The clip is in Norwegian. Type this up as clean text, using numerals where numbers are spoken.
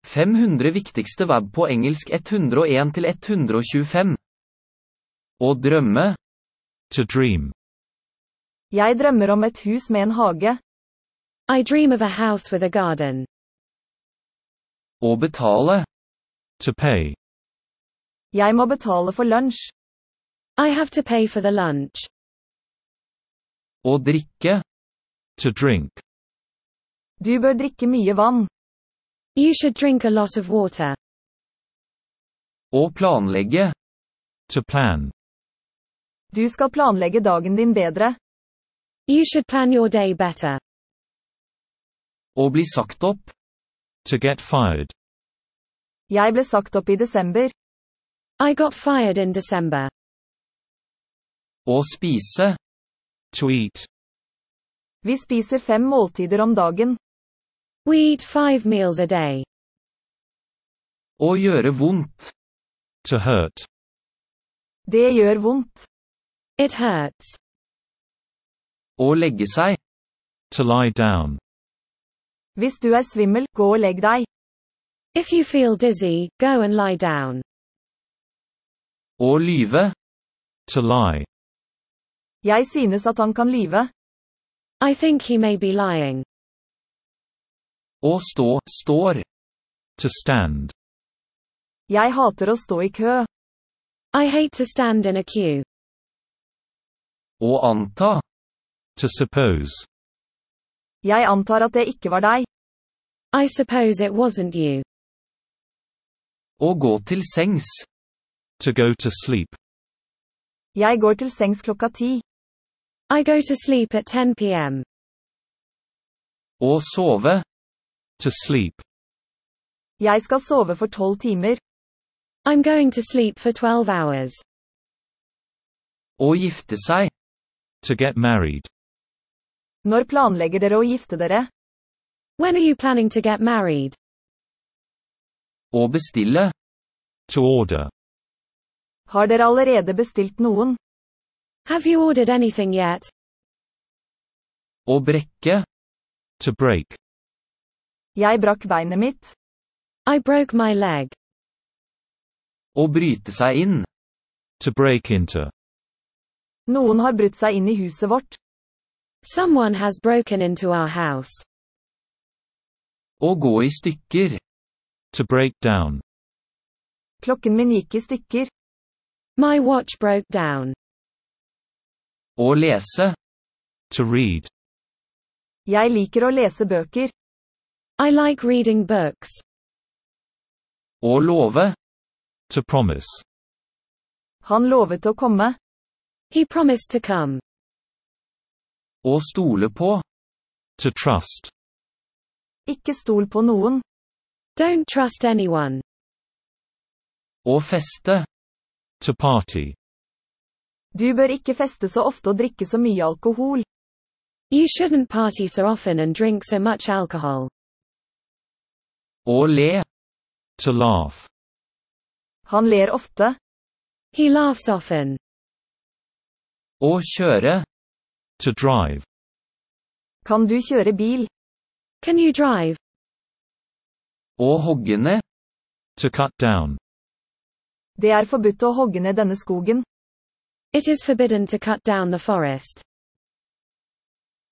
500 viktigste verb på engelsk 101 til 125. Å drømme. To dream. Jeg drømmer om et hus med en hage. I dream of a house with a garden. Å betale. To pay. Jeg må betale for lunsj. I have to pay for the lunch. Å drikke. To drink. Du bør drikke mye vann. You should drink a lot of water. Å planlegge. To plan. Du skal planlegge dagen din bedre. You should plan your day better. Å bli sagt opp. To get fired. Jeg ble sagt opp i desember. I got fired in December. Å spise. To eat. Vi spiser 5 måltider om dagen. We eat 5 meals a day. Å gjøre vondt. To hurt. Det gjør vondt. It hurts. Å legge seg. To lie down. Hvis du er svimmel, gå og legg deg. If you feel dizzy, go and lie down. Å lyve. To lie. Jeg synes at han kan lyve. I think he may be lying. Å stå, står. To stand. Jeg hater å stå i kø. I hate to stand in a queue. Å anta. To suppose. Jeg antar at det ikke var deg. I suppose it wasn't you. Å gå til sengs. To go to sleep. Jeg går til sengs klokka 10. I go to sleep at 10 p.m. Å sove. To sleep. Jeg skal sove for 12 timer. I'm going to sleep for 12 hours. Å gifte seg. To get married. Når planlegger dere å gifte dere? When are you planning to get married? Å bestille. To order. Har dere allerede bestilt noen? Have you ordered anything yet? Å brekke. To break. Jeg brakk beinet mitt. I broke my leg. Å bryte seg inn. To break into. Noen har brutt seg inn i huset vårt. Someone has broken into our house. Å gå i stykker. To break down. Klokken min gikk i stykker. My watch broke down. Å lese. To read. Jeg liker å lese bøker. I like reading books. Å love. To promise. Han lovet å komme. He promised to come. Å stole på. To trust. Ikke stol på noen. Don't trust anyone. Å feste. To party. Du bør ikke feste så ofte og drikke så mye alkohol. You shouldn't party so often and drink so much alcohol. Å le. To laugh. Han ler ofte. He laughs often. Å kjøre. To drive. Kan du kjøre bil? Can you drive? Å hogge ned. To cut down. Det er forbudt å hogge ned denne skogen. It is forbidden to cut down the forest.